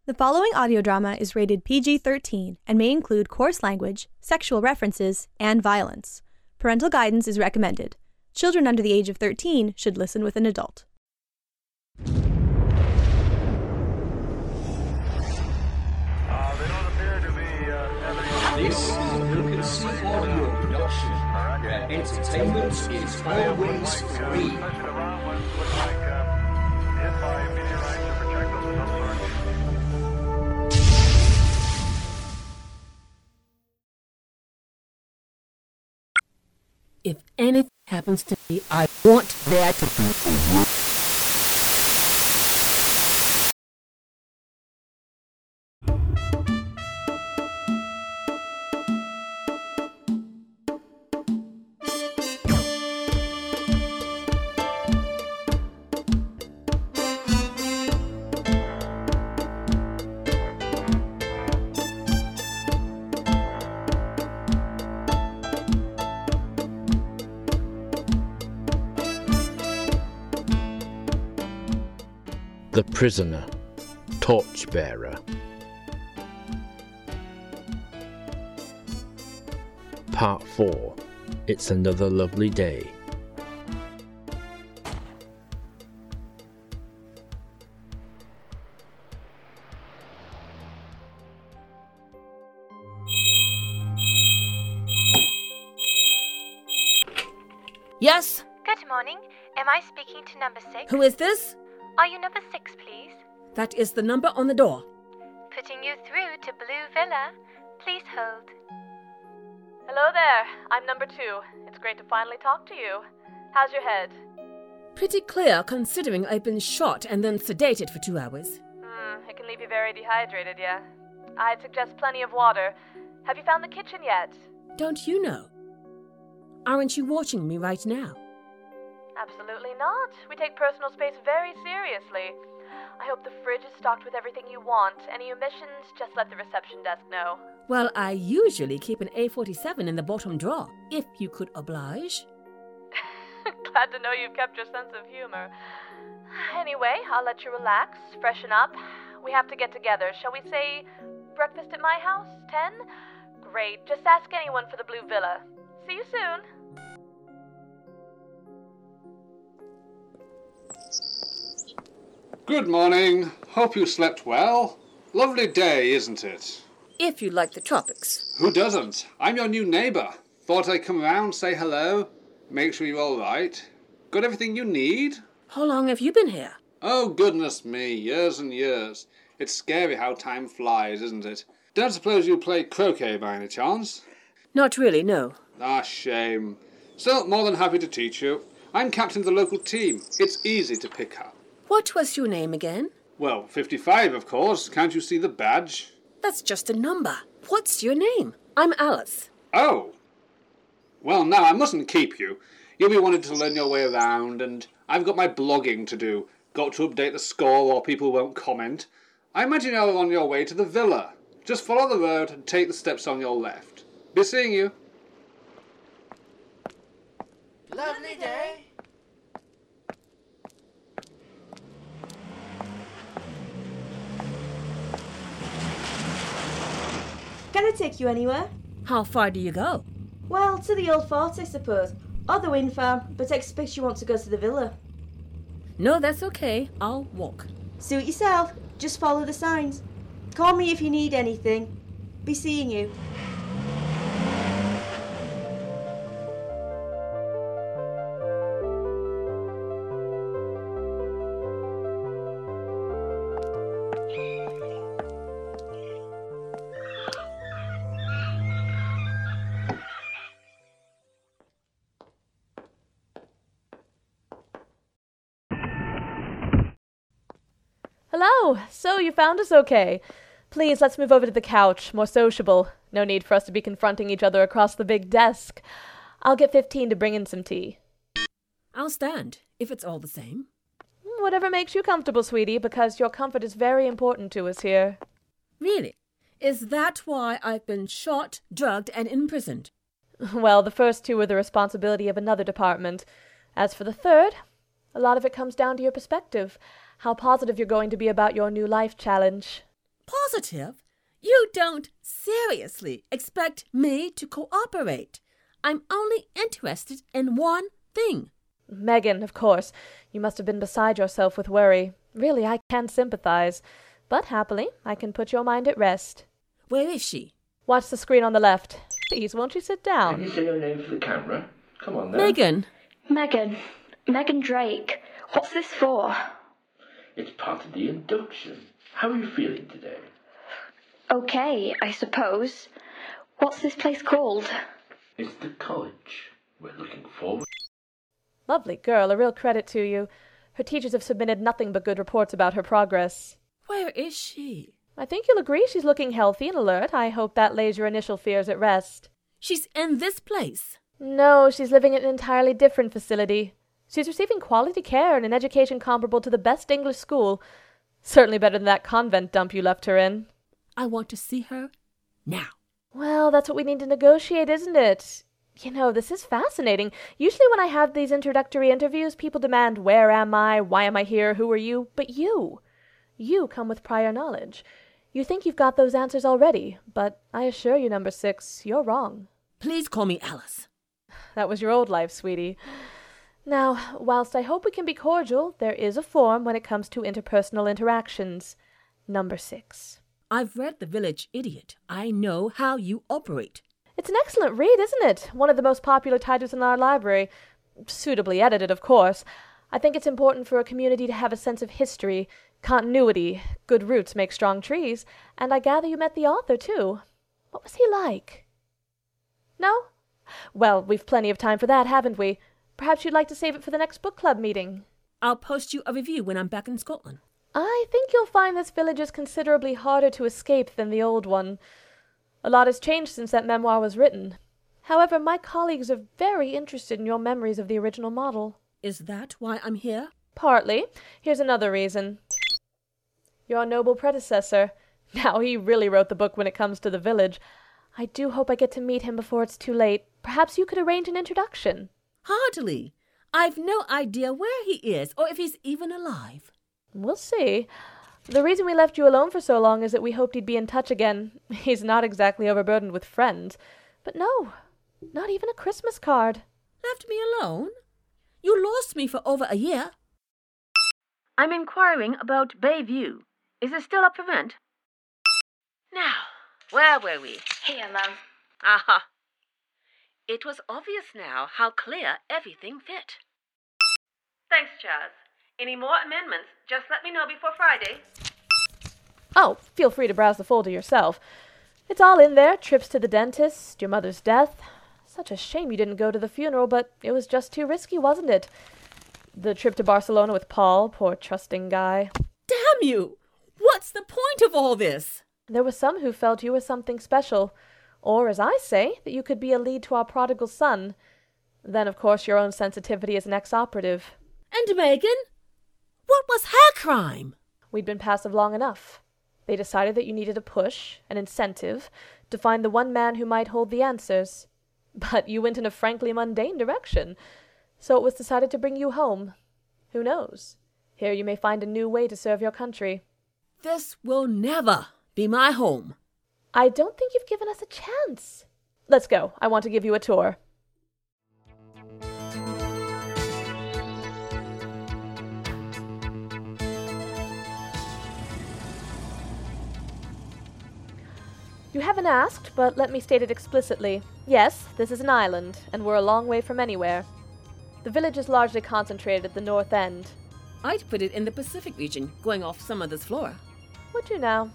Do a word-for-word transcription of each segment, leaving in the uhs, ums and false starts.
The following audio drama is rated P G thirteen and may include coarse language, sexual references, and violence. Parental guidance is recommended. Children under the age of thirteen should listen with an adult. Uh, they don't appear to be uh, having... This is a Milk Sea audio production, where entertainment is always free. Touching around what looks like uh, hit by meteorites or projectiles of some sort. If anything happens to me, I want there to be a war. The Prisoner, Torchbearer. Part four. It's Another Lovely Day. Yes? Good morning. Am I speaking to number six? Who is this? Are you number six, please? That is the number on the door. Putting you through to Blue Villa. Please hold. Hello there. I'm number two. It's great to finally talk to you. How's your head? Pretty clear, considering I've been shot and then sedated for two hours. Hmm, it can leave you very dehydrated, yeah. I'd suggest plenty of water. Have you found the kitchen yet? Don't you know? Aren't you watching me right now? Absolutely not. We take personal space very seriously. I hope the fridge is stocked with everything you want. Any omissions, just let the reception desk know. Well, I usually keep an A forty-seven in the bottom drawer, if you could oblige. Glad to know you've kept your sense of humor. Anyway, I'll let you relax, freshen up. We have to get together. Shall we say breakfast at my house? Ten? Great. Just ask anyone for the Blue Villa. See you soon. Good morning. Hope you slept well. Lovely day, isn't it? If you like the tropics. Who doesn't? I'm your new neighbour. Thought I'd come around, say hello, make sure you're all right. Got everything you need? How long have you been here? Oh, goodness me, years and years. It's scary how time flies, isn't it? Don't suppose you play croquet by any chance? Not really, no. Ah, shame. Still, more than happy to teach you. I'm captain of the local team. It's easy to pick up. What was your name again? Well, fifty-five, of course. Can't you see the badge? That's just a number. What's your name? I'm Alice. Oh. Well, now, I mustn't keep you. You'll be wanting to learn your way around, and I've got my blogging to do. Got to update the score or people won't comment. I imagine you're on your way to the villa. Just follow the road and take the steps on your left. Be seeing you. Lovely day. Can I take you anywhere? How far do you go? Well, to the old fort, I suppose. Or the wind farm, but I expect you want to go to the villa. No, that's okay. I'll walk. Suit yourself. Just follow the signs. Call me if you need anything. Be seeing you. Hello. So you found us okay. Please, let's move over to the couch. More sociable. No need for us to be confronting each other across the big desk. I'll get fifteen to bring in some tea. I'll stand, if it's all the same. Whatever makes you comfortable, sweetie, because your comfort is very important to us here. Really? Is that why I've been shot, drugged, and imprisoned? Well, the first two are the responsibility of another department. As for the third, a lot of it comes down to your perspective. How positive you're going to be about your new life challenge. Positive? You don't seriously expect me to cooperate. I'm only interested in one thing. Megan, of course. You must have been beside yourself with worry. Really, I can sympathize. But happily, I can put your mind at rest. Where is she? Watch the screen on the left. Please, won't you sit down? Can you say your name for the camera? Come on, then. Megan. Megan. Megan Drake. What's this for? It's part of the induction. How are you feeling today? Okay, I suppose. What's this place called? It's the college. We're looking forward. Lovely girl, a real credit to you. Her teachers have submitted nothing but good reports about her progress. Where is she? I think you'll agree she's looking healthy and alert. I hope that lays your initial fears at rest. She's in this place. No, she's living in an entirely different facility. She's receiving quality care and an education comparable to the best English school. Certainly better than that convent dump you left her in. I want to see her now. Well, that's what we need to negotiate, isn't it? You know, this is fascinating. Usually when I have these introductory interviews, people demand, where am I? Why am I here? Who are you? But you, you come with prior knowledge. You think you've got those answers already, but I assure you, number six, you're wrong. Please call me Alice. That was your old life, sweetie. Now, whilst I hope we can be cordial, there is a form when it comes to interpersonal interactions. Number six. I've read The Village Idiot. I know how you operate. It's an excellent read, isn't it? One of the most popular titles in our library. Suitably edited, of course. I think it's important for a community to have a sense of history, continuity. Good roots make strong trees. And I gather you met the author, too. What was he like? No? Well, we've plenty of time for that, haven't we? Perhaps you'd like to save it for the next book club meeting. I'll post you a review when I'm back in Scotland. I think you'll find this village is considerably harder to escape than the old one. A lot has changed since that memoir was written. However, my colleagues are very interested in your memories of the original model. Is that why I'm here? Partly. Here's another reason. Your noble predecessor. Now, he really wrote the book when it comes to the village. I do hope I get to meet him before it's too late. Perhaps you could arrange an introduction. Hardly. I've no idea where he is, or if he's even alive. We'll see. The reason we left you alone for so long is that we hoped he'd be in touch again. He's not exactly overburdened with friends. But no, not even a Christmas card. Left me alone? You lost me for over a year. I'm inquiring about Bayview. Is it still up for rent? Now, where were we? Here, Mum. Aha. It was obvious now how clear everything fit. Thanks, Chaz. Any more amendments, just let me know before Friday. Oh, feel free to browse the folder yourself. It's all in there. Trips to the dentist, your mother's death. Such a shame you didn't go to the funeral, but it was just too risky, wasn't it? The trip to Barcelona with Paul, poor trusting guy. Damn you! What's the point of all this? There were some who felt you were something special. Or, as I say, that you could be a lead to our prodigal son. Then, of course, your own sensitivity as an ex-operative. And Megan? What was her crime? We'd been passive long enough. They decided that you needed a push, an incentive, to find the one man who might hold the answers. But you went in a frankly mundane direction. So it was decided to bring you home. Who knows? Here you may find a new way to serve your country. This will never be my home. I don't think you've given us a chance. Let's go. I want to give you a tour. You haven't asked, but let me state it explicitly. Yes, this is an island, and we're a long way from anywhere. The village is largely concentrated at the north end. I'd put it in the Pacific region, going off some of this flora. Would you now?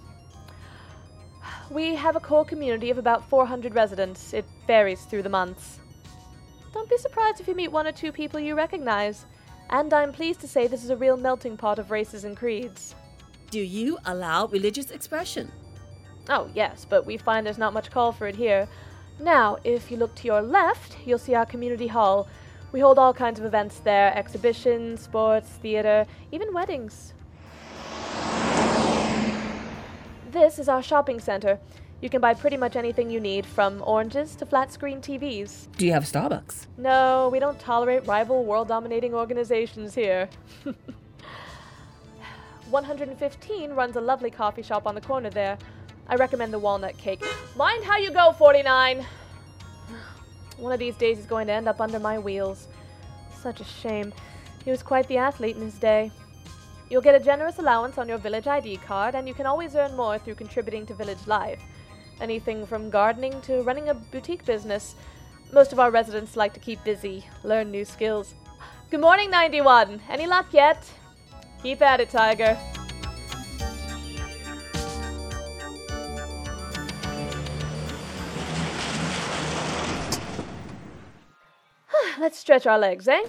We have a core community of about four hundred residents. It varies through the months. Don't be surprised if you meet one or two people you recognize. And I'm pleased to say this is a real melting pot of races and creeds. Do you allow religious expression? Oh, yes, but we find there's not much call for it here. Now, if you look to your left, you'll see our community hall. We hold all kinds of events there, exhibitions, sports, theater, even weddings. This is our shopping center. You can buy pretty much anything you need, from oranges to flat-screen T Vs. Do you have Starbucks? No, we don't tolerate rival world-dominating organizations here. one hundred fifteen runs a lovely coffee shop on the corner there. I recommend the walnut cake. Mind how you go, forty-nine! One of these days he's going to end up under my wheels. Such a shame. He was quite the athlete in his day. You'll get a generous allowance on your village I D card, and you can always earn more through contributing to village life. Anything from gardening to running a boutique business. Most of our residents like to keep busy, learn new skills. Good morning, ninety-one. Any luck yet? Keep at it, Tiger. Let's stretch our legs, eh?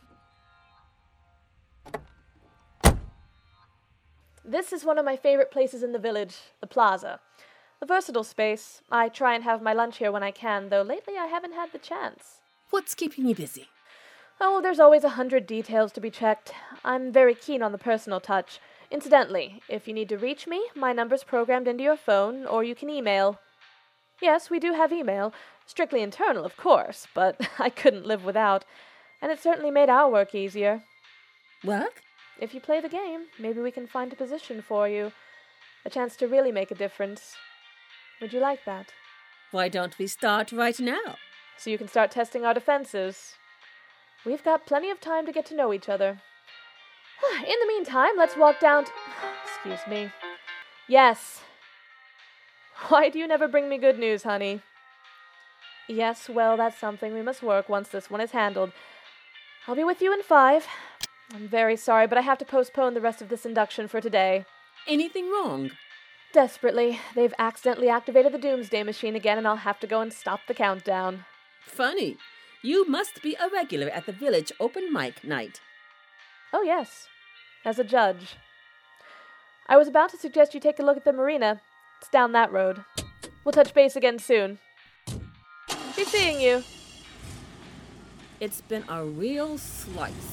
This is one of my favorite places in the village, the plaza. A versatile space. I try and have my lunch here when I can, though lately I haven't had the chance. What's keeping you busy? Oh, there's always a hundred details to be checked. I'm very keen on the personal touch. Incidentally, if you need to reach me, my number's programmed into your phone, or you can email. Yes, we do have email. Strictly internal, of course, but I couldn't live without. And it certainly made our work easier. Work? If you play the game, maybe we can find a position for you. A chance to really make a difference. Would you like that? Why don't we start right now? So you can start testing our defenses. We've got plenty of time to get to know each other. In the meantime, let's walk down to... Excuse me. Yes. Why do you never bring me good news, honey? Yes, well, that's something we must work once this one is handled. I'll be with you in five. I'm very sorry, but I have to postpone the rest of this induction for today. Anything wrong? Desperately. They've accidentally activated the Doomsday Machine again, and I'll have to go and stop the countdown. Funny. You must be a regular at the village open mic night. Oh, yes. As a judge. I was about to suggest you take a look at the marina. It's down that road. We'll touch base again soon. Be seeing you. It's been a real slice.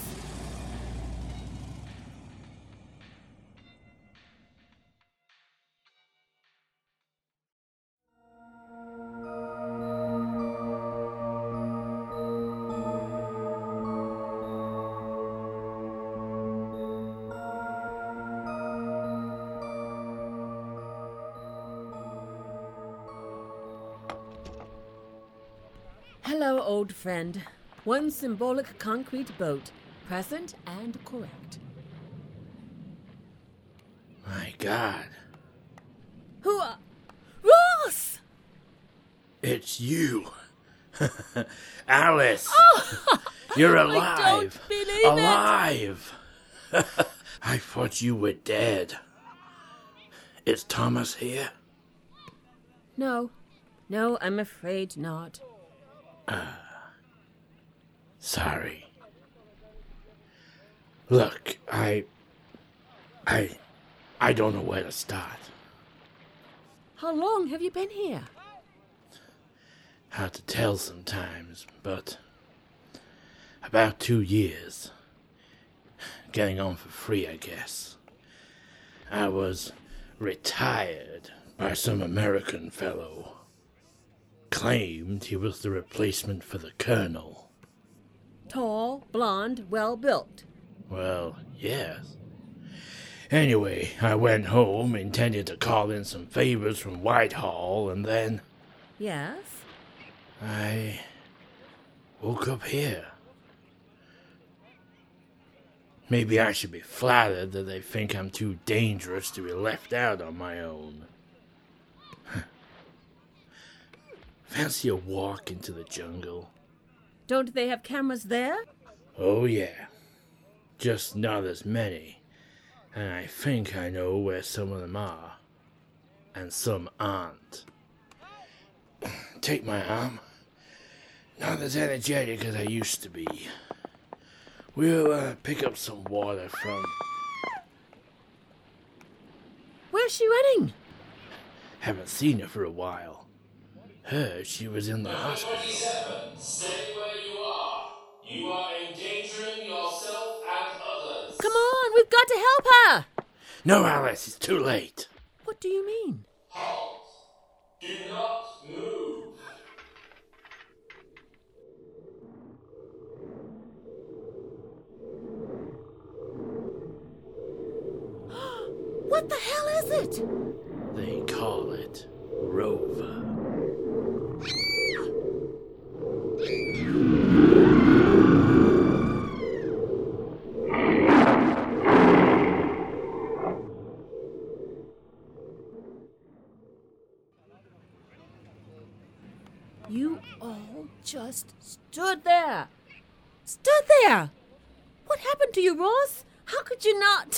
Hello, old friend. One symbolic concrete boat, present and correct. My God. Who are... Ross! It's you. Alice. Oh, You're I alive. don't believe alive. it. I thought you were dead. Is Thomas here? No. No, I'm afraid not. Uh, sorry. Look, I... I... I don't know where to start. How long have you been here? Hard to tell sometimes, but... about two years. Getting on for free, I guess. I was retired by some American fellow. Claimed he was the replacement for the colonel. Tall, blonde, well-built. Well, yes. Anyway, I went home, intended to call in some favors from Whitehall, and then... Yes? I woke up here. Maybe I should be flattered that they think I'm too dangerous to be left out on my own. Fancy a walk into the jungle? Don't they have cameras there? Oh, yeah. Just not as many. And I think I know where some of them are. And some aren't. Take my arm. Not as energetic as I used to be. We'll uh, pick up some water from... Where's she running? Haven't seen her for a while. Heard she was in the hospital. twenty-seven, stay where you are. You are endangering yourself and others. Come on, we've got to help her! No, Alice, it's too late. What do you mean? Halt. Do not move. What the hell is it? They call it Rover. You all just stood there. Stood there! What happened to you, Ross? How could you not?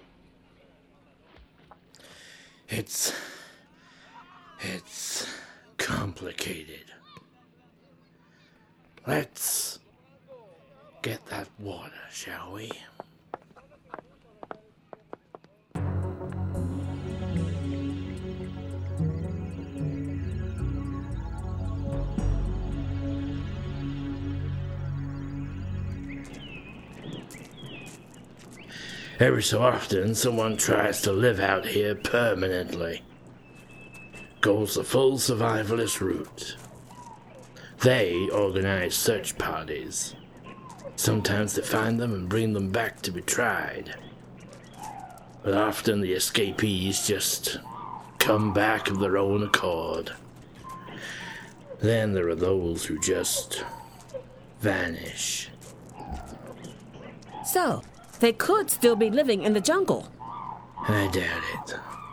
It's... It's complicated. Let's get that water, shall we? Every so often, someone tries to live out here permanently. Goes the full survivalist route. They organize search parties. Sometimes they find them and bring them back to be tried. But often the escapees just come back of their own accord. Then there are those who just vanish. So, they could still be living in the jungle. I doubt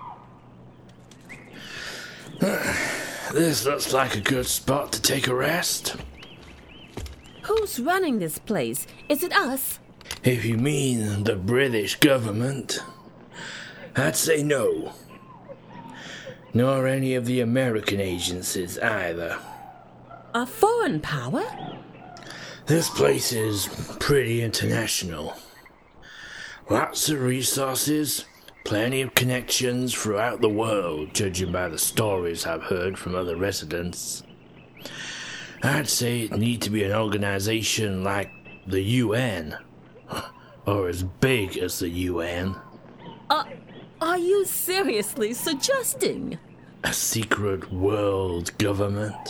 it. This looks like a good spot to take a rest. Who's running this place? Is it us? If you mean the British government, I'd say no. Nor any of the American agencies either. A foreign power? This place is pretty international. Lots of resources, plenty of connections throughout the world, judging by the stories I've heard from other residents. I'd say it need to be an organization like the U N, or as big as the U N. Uh, are you seriously suggesting? A secret world government?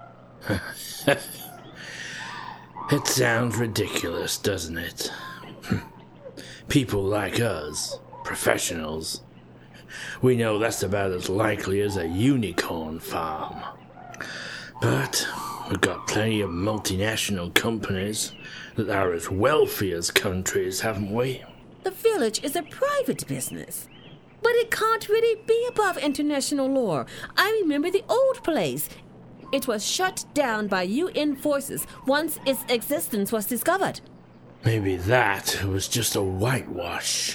It sounds ridiculous, doesn't it? People like us, professionals, we know that's about as likely as a unicorn farm. But we've got plenty of multinational companies that are as wealthy as countries, haven't we? The village is a private business. But it can't really be above international law. I remember the old place. It was shut down by U N forces once its existence was discovered. Maybe that was just a whitewash.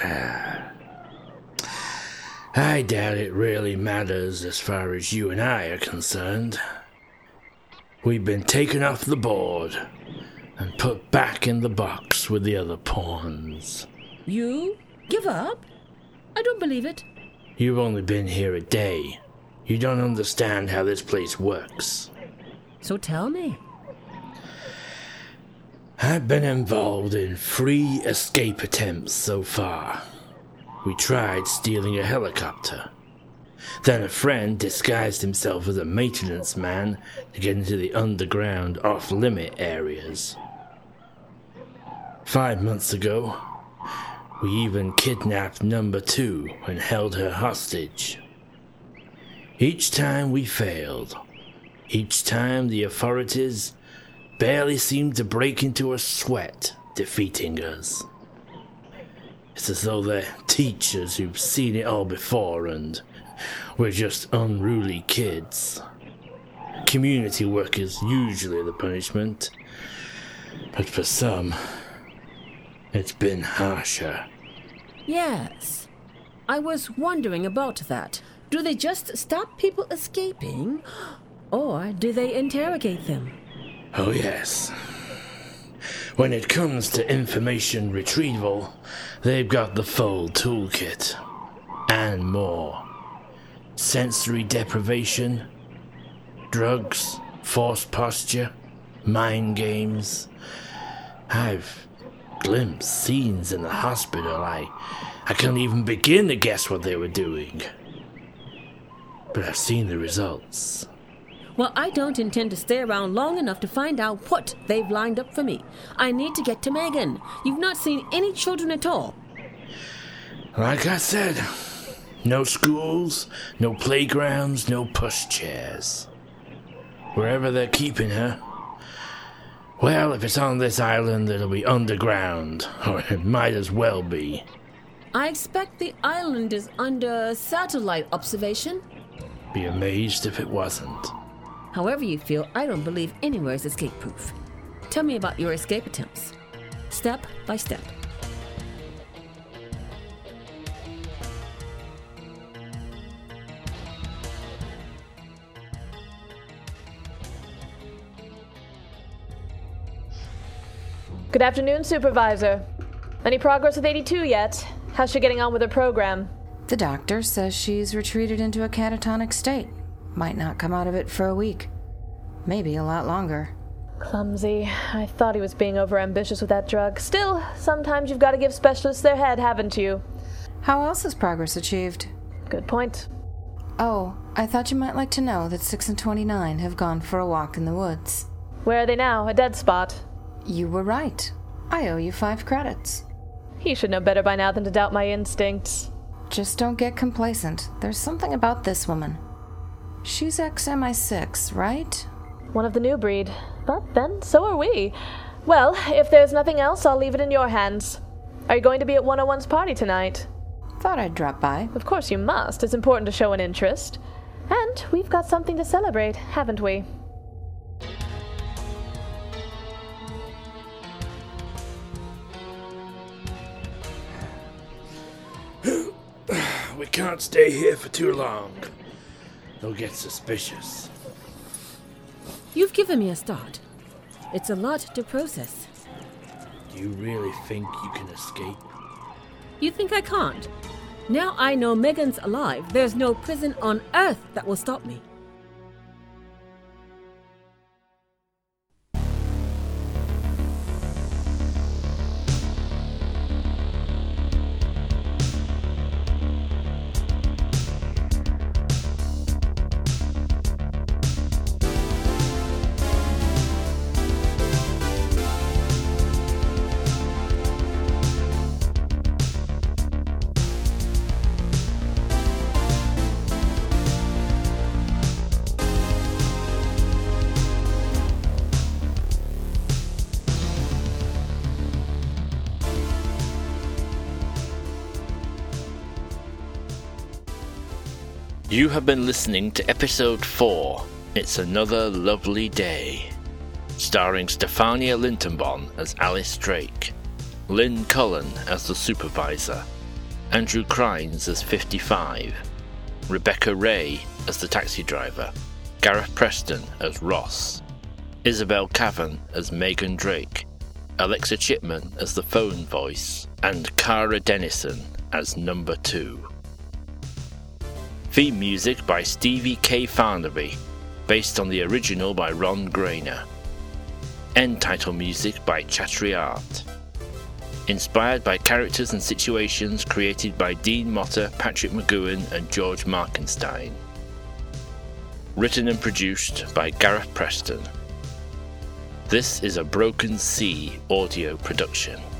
I doubt it really matters as far as you and I are concerned. We've been taken off the board and put back in the box with the other pawns. You give up? I don't believe it. You've only been here a day. You don't understand how this place works. So tell me. I've been involved in three escape attempts so far. We tried stealing a helicopter. Then a friend disguised himself as a maintenance man to get into the underground off-limit areas. Five months ago, we even kidnapped number two and held her hostage. Each time we failed. Each time the authorities barely seemed to break into a sweat defeating us. It's as though they're teachers who've seen it all before and we're just unruly kids. Community work is usually the punishment, but for some, it's been harsher. Yes, I was wondering about that. Do they just stop people escaping, or do they interrogate them? Oh yes. When it comes to information retrieval, they've got the full toolkit. And more. Sensory deprivation, drugs, forced posture, mind games. I've glimpsed scenes in the hospital. I, I can't even begin to guess what they were doing. But I've seen the results. Well, I don't intend to stay around long enough to find out what they've lined up for me. I need to get to Megan. You've not seen any children at all. Like I said, no schools, no playgrounds, no pushchairs. Wherever they're keeping her. Well, if it's on this island, it'll be underground, or it might as well be. I expect the island is under satellite observation. Be amazed if it wasn't. However you feel, I don't believe anywhere is escape-proof. Tell me about your escape attempts, step by step. Good afternoon, Supervisor. Any progress with eighty-two yet? How's she getting on with her program? The doctor says she's retreated into a catatonic state. Might not come out of it for a week. Maybe a lot longer. Clumsy. I thought he was being overambitious with that drug. Still, sometimes you've got to give specialists their head, haven't you? How else is progress achieved? Good point. Oh, I thought you might like to know that six and twenty-nine have gone for a walk in the woods. Where are they now? A dead spot? You were right. I owe you five credits. He should know better by now than to doubt my instincts. Just don't get complacent. There's something about this woman. She's ex-M I six, right? One of the new breed. But then, so are we. Well, if there's nothing else, I'll leave it in your hands. Are you going to be at one oh one's party tonight? Thought I'd drop by. Of course you must. It's important to show an interest. And we've got something to celebrate, haven't we? We can't stay here for too long. They'll get suspicious. You've given me a start. It's a lot to process. Do you really think you can escape? You think I can't? Now I know Megan's alive. There's no prison on Earth that will stop me. You have been listening to episode four, It's Another Lovely Day, starring Stefania Lintenbon as Alice Drake, Lynn Cullen as the supervisor, Andrew Crines as fifty-five, Rebecca Ray as the taxi driver, Gareth Preston as Ross, Isabel Cavan as Megan Drake, Alexa Chipman as the phone voice, and Cara Dennison as number two. Theme music by Stevie K. Farnaby, based on the original by Ron Grainer. End title music by Chattery Art. Inspired by characters and situations created by Dean Motter, Patrick McGowan and George Markenstein. Written and produced by Gareth Preston. This is a Broken Sea audio production.